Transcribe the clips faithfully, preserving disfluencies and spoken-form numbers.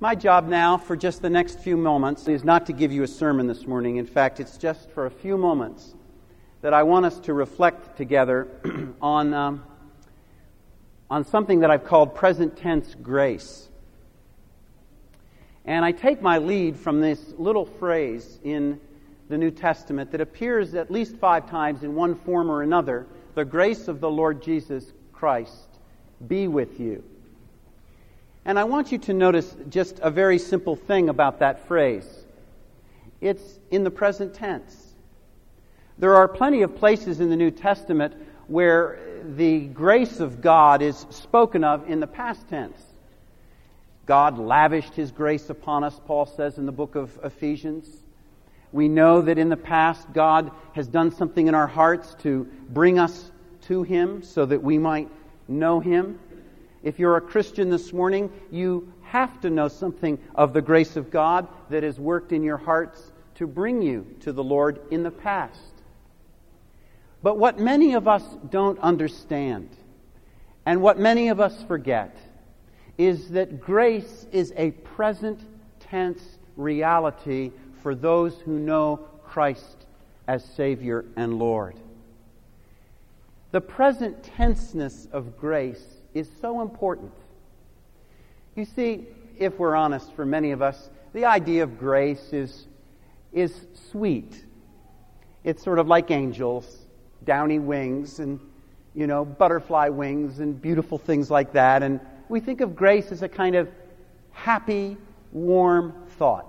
My job now for just the next few moments is not to give you a sermon this morning. In fact, it's just for a few moments that I want us to reflect together on, um, on something that I've called present tense grace. And I take my lead from this little phrase in the New Testament that appears at least five times in one form or another: the grace of the Lord Jesus Christ be with you. And I want you to notice just a very simple thing about that phrase. It's in the present tense. There are plenty of places in the New Testament where the grace of God is spoken of in the past tense. God lavished His grace upon us, Paul says in the book of Ephesians. We know that in the past God has done something in our hearts to bring us to Him so that we might know Him. If you're a Christian this morning, you have to know something of the grace of God that has worked in your hearts to bring you to the Lord in the past. But what many of us don't understand, and what many of us forget, is that grace is a present tense reality for those who know Christ as Savior and Lord. The present tenseness of grace is so important. You see, if we're honest, for many of us, the idea of grace is, is sweet. It's sort of like angels, downy wings and, you know, butterfly wings and beautiful things like that. And we think of grace as a kind of happy, warm thought.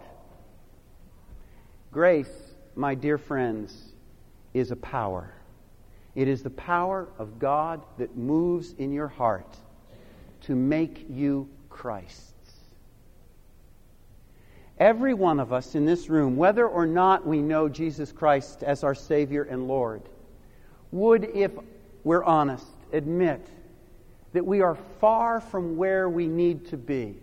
Grace, my dear friends, is a power. It is the power of God that moves in your heart to make you Christ's. Every one of us in this room, whether or not we know Jesus Christ as our Savior and Lord, would, if we're honest, admit that we are far from where we need to be.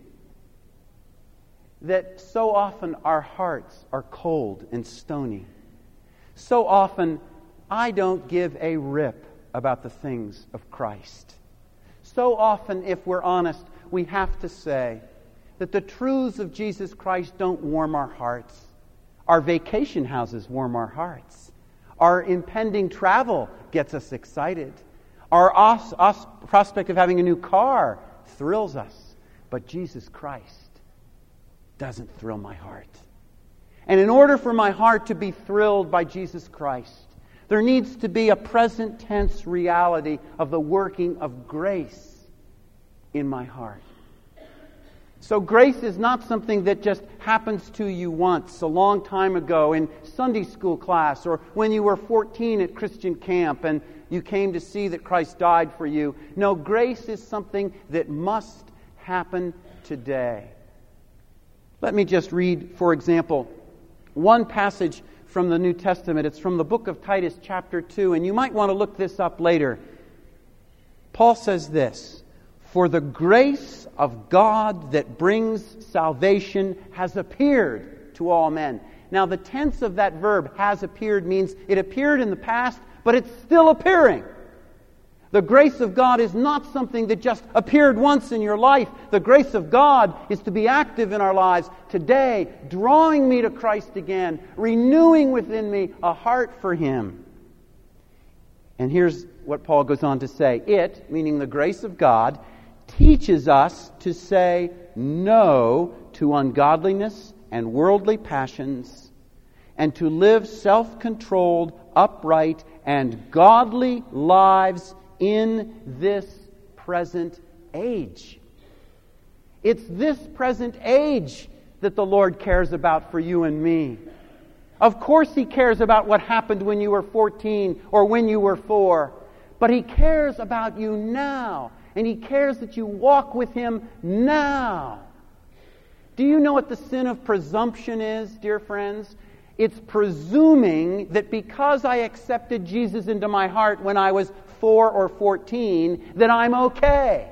That so often our hearts are cold and stony. So often I don't give a rip about the things of Christ. So often, if we're honest, we have to say that the truths of Jesus Christ don't warm our hearts. Our vacation houses warm our hearts. Our impending travel gets us excited. Our os- os- prospect of having a new car thrills us. But Jesus Christ doesn't thrill my heart. And in order for my heart to be thrilled by Jesus Christ, there needs to be a present tense reality of the working of grace in my heart. So grace is not something that just happens to you once, a long time ago in Sunday school class, or when you were fourteen at Christian camp and you came to see that Christ died for you. No, grace is something that must happen today. Let me just read, for example, one passage from the New Testament. It's from the book of Titus, chapter two, and you might want to look this up later. Paul says this: "For the grace of God that brings salvation has appeared to all men." Now, the tense of that verb, has appeared, means it appeared in the past, but it's still appearing. The grace of God is not something that just appeared once in your life. The grace of God is to be active in our lives today, drawing me to Christ again, renewing within me a heart for Him. And here's what Paul goes on to say. It, meaning the grace of God, teaches us to say no to ungodliness and worldly passions, and to live self-controlled, upright, and godly lives in this present age. It's this present age that the Lord cares about for you and me. Of course He cares about what happened when you were fourteen or when you were four. But He cares about you now. And He cares that you walk with Him now. Do you know what the sin of presumption is, dear friends? It's presuming that because I accepted Jesus into my heart when I was four or fourteen, that I'm okay.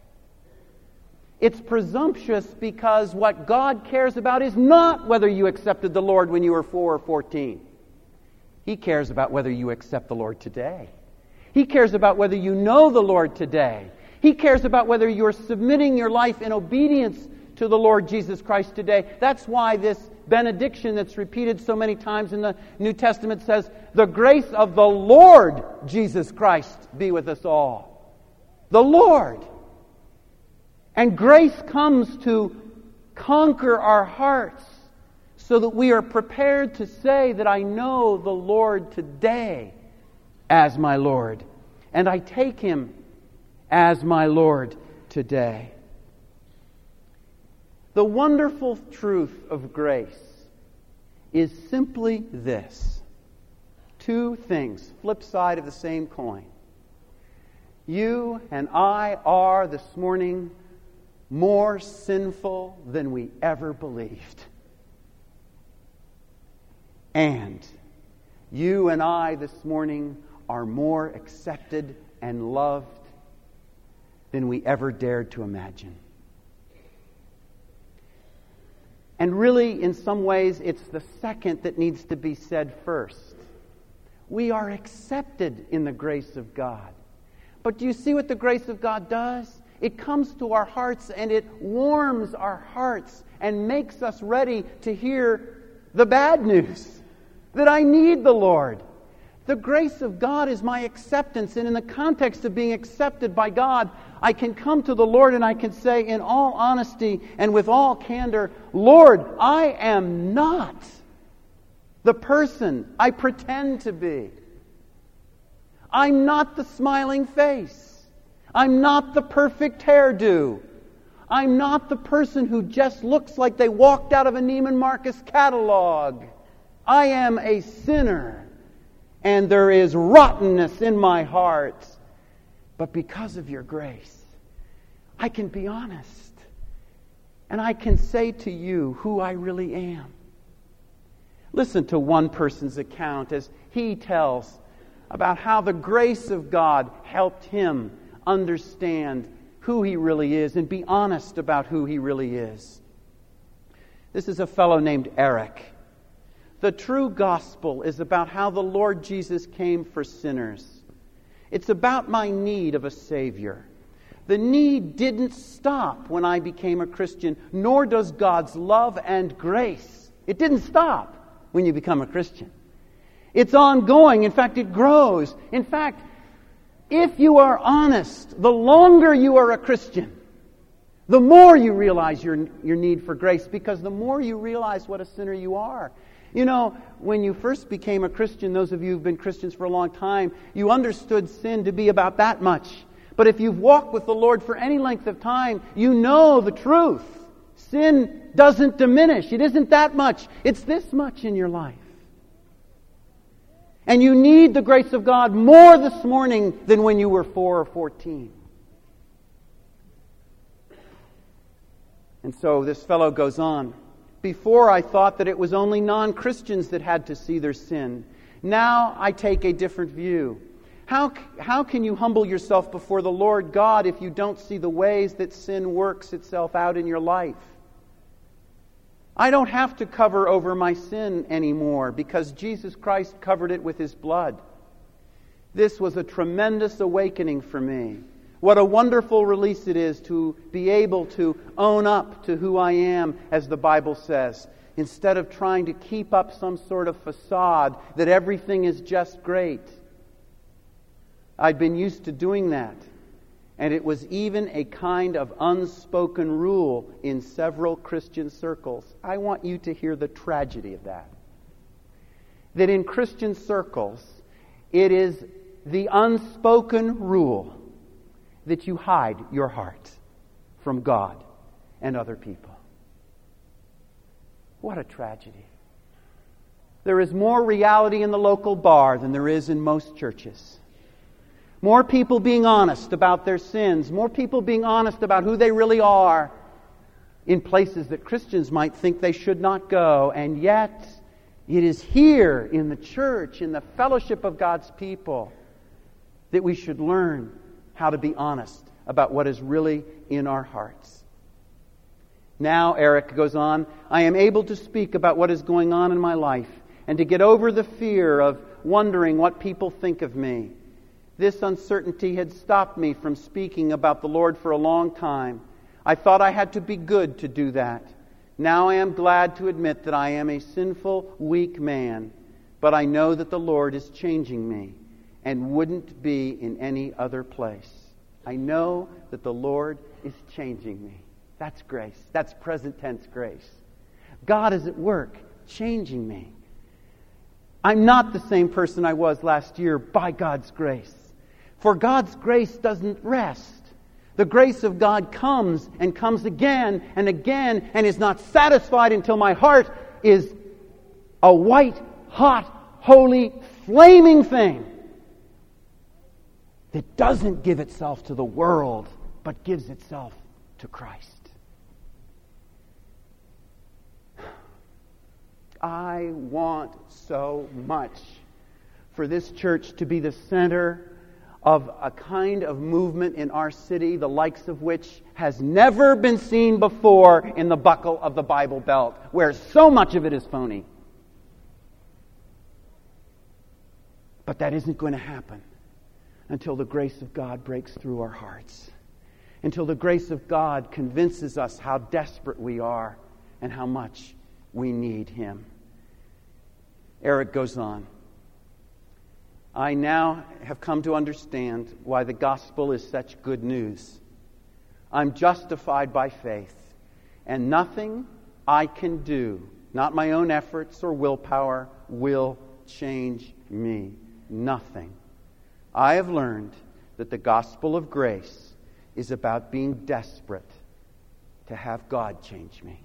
It's presumptuous because what God cares about is not whether you accepted the Lord when you were four or fourteen. He cares about whether you accept the Lord today. He cares about whether you know the Lord today. He cares about whether you're submitting your life in obedience to the Lord Jesus Christ today. That's why this benediction that's repeated so many times in the New Testament says, "The grace of the Lord Jesus Christ be with us all." The Lord. And grace comes to conquer our hearts so that we are prepared to say that I know the Lord today as my Lord, and I take Him as my Lord today. The wonderful truth of grace is simply this. Two things, flip side of the same coin. You and I are this morning more sinful than we ever believed. And you and I this morning are more accepted and loved than we ever dared to imagine. And really, in some ways, it's the second that needs to be said first. We are accepted in the grace of God. But do you see what the grace of God does? It comes to our hearts and it warms our hearts and makes us ready to hear the bad news, that I need the Lord. The grace of God is my acceptance, and in the context of being accepted by God, I can come to the Lord and I can say in all honesty and with all candor, Lord, I am not the person I pretend to be. I'm not the smiling face. I'm not the perfect hairdo. I'm not the person who just looks like they walked out of a Neiman Marcus catalog. I am a sinner, and there is rottenness in my heart. But because of your grace, I can be honest, and I can say to you who I really am. Listen to one person's account as he tells about how the grace of God helped him understand who he really is and be honest about who he really is. This is a fellow named Eric. The true gospel is about how the Lord Jesus came for sinners. It's about my need of a Savior. The need didn't stop when I became a Christian, nor does God's love and grace. It didn't stop when you become a Christian. It's ongoing. In fact, it grows. In fact, if you are honest, the longer you are a Christian, the more you realize your, your need for grace, because the more you realize what a sinner you are. You know, when you first became a Christian, those of you who've been Christians for a long time, you understood sin to be about that much. But if you've walked with the Lord for any length of time, you know the truth. Sin doesn't diminish. It isn't that much. It's this much in your life. And you need the grace of God more this morning than when you were four or fourteen. And so this fellow goes on. Before I thought that it was only non-Christians that had to see their sin. Now I take a different view. How, how can you humble yourself before the Lord God if you don't see the ways that sin works itself out in your life? I don't have to cover over my sin anymore because Jesus Christ covered it with His blood. This was a tremendous awakening for me. What a wonderful release it is to be able to own up to who I am, as the Bible says, instead of trying to keep up some sort of facade that everything is just great. I'd been used to doing that, and it was even a kind of unspoken rule in several Christian circles. I want you to hear the tragedy of that. That in Christian circles, it is the unspoken rule that you hide your heart from God and other people. What a tragedy. There is more reality in the local bar than there is in most churches. More people being honest about their sins. More people being honest about who they really are in places that Christians might think they should not go. And yet, it is here in the church, in the fellowship of God's people, that we should learn how to be honest about what is really in our hearts. Now, Eric goes on, I am able to speak about what is going on in my life and to get over the fear of wondering what people think of me. This uncertainty had stopped me from speaking about the Lord for a long time. I thought I had to be good to do that. Now I am glad to admit that I am a sinful, weak man, but I know that the Lord is changing me and wouldn't be in any other place. I know that the Lord is changing me. That's grace. That's present tense grace. God is at work changing me. I'm not the same person I was last year by God's grace. For God's grace doesn't rest. The grace of God comes and comes again and again and is not satisfied until my heart is a white, hot, holy, flaming thing that doesn't give itself to the world but gives itself to Christ. I want so much for this church to be the center of a kind of movement in our city, the likes of which has never been seen before in the buckle of the Bible Belt, where so much of it is phony. But that isn't going to happen until the grace of God breaks through our hearts, until the grace of God convinces us how desperate we are and how much we need Him. Eric goes on. I now have come to understand why the gospel is such good news. I'm justified by faith, and nothing I can do, not my own efforts or willpower, will change me. Nothing. I have learned that the gospel of grace is about being desperate to have God change me.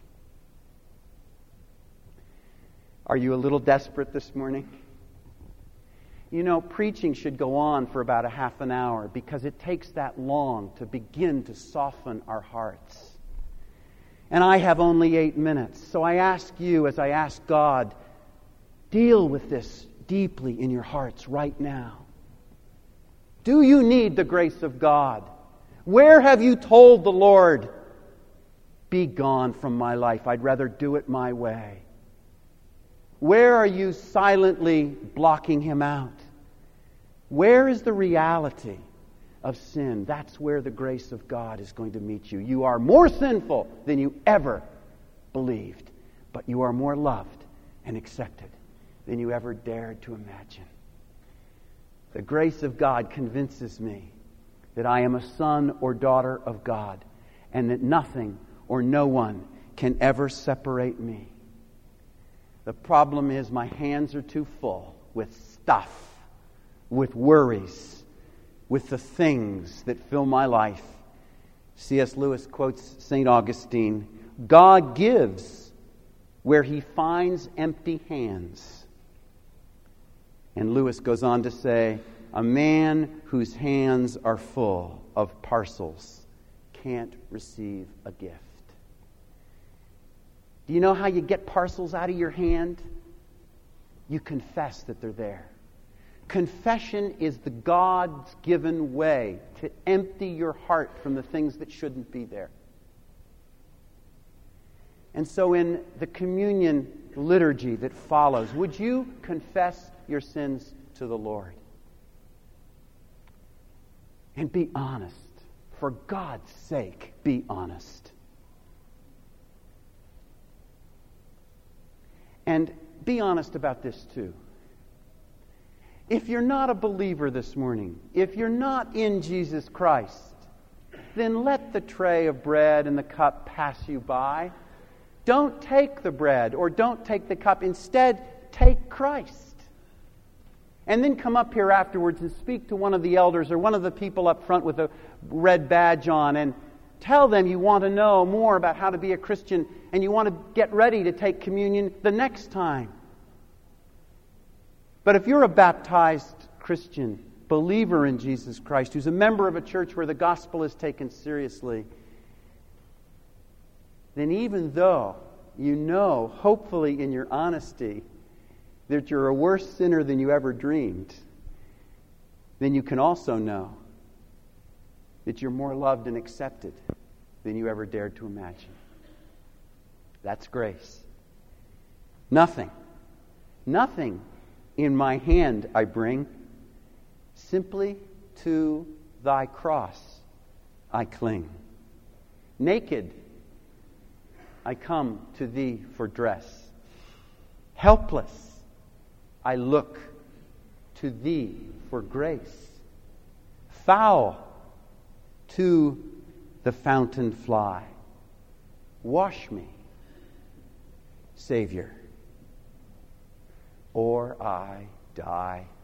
Are you a little desperate this morning? You know, preaching should go on for about a half an hour because it takes that long to begin to soften our hearts. And I have only eight minutes. So I ask you, as I ask God, deal with this deeply in your hearts right now. Do you need the grace of God? Where have you told the Lord, be gone from my life, I'd rather do it my way? Where are you silently blocking Him out? Where is the reality of sin? That's where the grace of God is going to meet you. You are more sinful than you ever believed, but you are more loved and accepted than you ever dared to imagine. The grace of God convinces me that I am a son or daughter of God and that nothing or no one can ever separate me. The problem is my hands are too full with stuff, with worries, with the things that fill my life. C S Lewis quotes Saint Augustine, God gives where He finds empty hands. And Lewis goes on to say, a man whose hands are full of parcels can't receive a gift. Do you know how you get parcels out of your hand? You confess that they're there. Confession is the God's given way to empty your heart from the things that shouldn't be there. And so in the communion liturgy that follows, would you confess your sins to the Lord? And be honest. For God's sake, be honest. And be honest about this too. If you're not a believer this morning, if you're not in Jesus Christ, then let the tray of bread and the cup pass you by. Don't take the bread or don't take the cup. Instead, take Christ. And then come up here afterwards and speak to one of the elders or one of the people up front with a red badge on and tell them you want to know more about how to be a Christian and you want to get ready to take communion the next time. But if you're a baptized Christian, believer in Jesus Christ, who's a member of a church where the gospel is taken seriously, then even though you know, hopefully in your honesty, that you're a worse sinner than you ever dreamed, then you can also know that you're more loved and accepted than you ever dared to imagine. That's grace. Nothing, nothing in my hand I bring, simply to thy cross I cling. Naked, I come to thee for dress. Helpless, I look to thee for grace. Foul, to the fountain fly. Wash me, Savior, or I die